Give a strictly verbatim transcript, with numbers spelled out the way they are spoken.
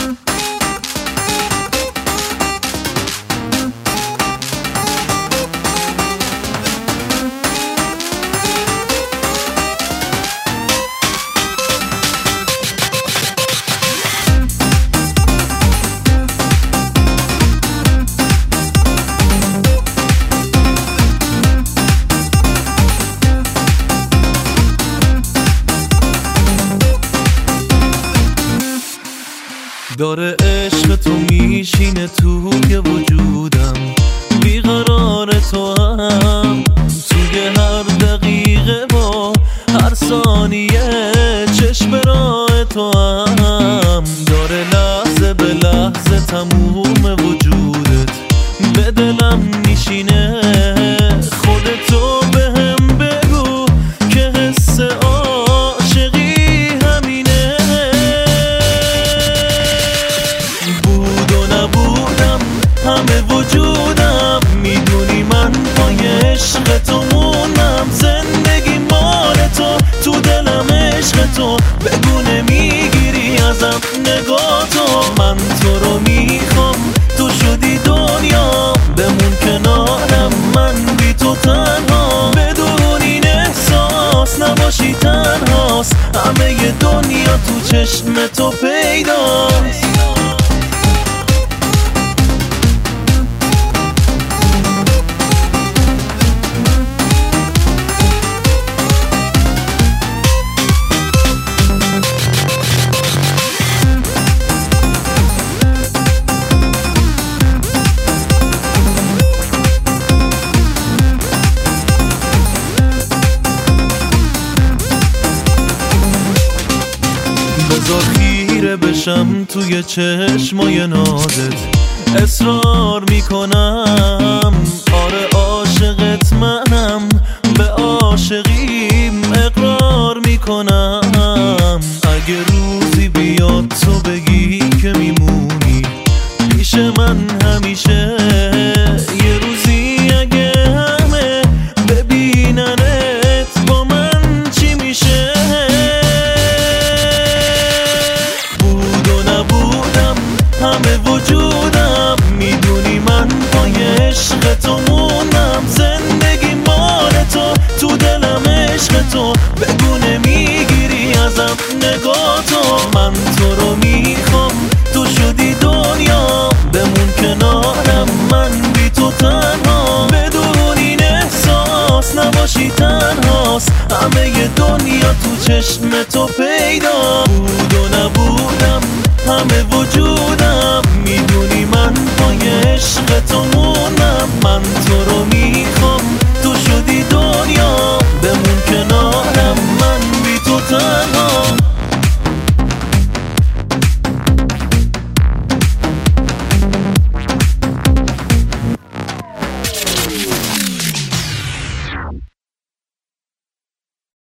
داره عشق تو میشینه توی وجودم، بیقرار تو هم توی هر دقیقه با هر ثانیه چشم راه تو هم داره لحظه به لحظه تموم وجودت به دلم میشینه. خودتو به هم بگو که حس عاشقی همینه. بود و نبودم همه وجودم، میدونی من پای عشق تو موندم. زندگی مال تو، تو دلم عشق تو، بگو نمیگیری ازم نگاه تو. من تو رو میخوام، تو شدی دنیا، بمون کنارم من بی تو تنها. بدون این احساس نباشی تنهاست، همه دنیا تو چشم تو پیداست. بذار خیره بشم توی چشمای نازت، اصرار میکنم آره عاشقت منم، به عاشقیم اقرار میکنم. اگه روزی بیاد تو بگی که میمونی پیش من همیشه، یه روزی اگه همه ببیننت با من چی میشه؟ همه وجودم، میدونی من پای عشق تو موندم. زندگی مال تو، تو دلم عشق تو، بگو نمیگیری ازم نگاه تو. من تو رو میخوام، تو شدی دنیا، بمون کنارم من بی تو تنها. بدون این احساس نباشی تنهاست، همه دنیا تو چشم تو پیدا. بود و نبودم همه وجودم، میدونی من پای عشق تو موندم. من تو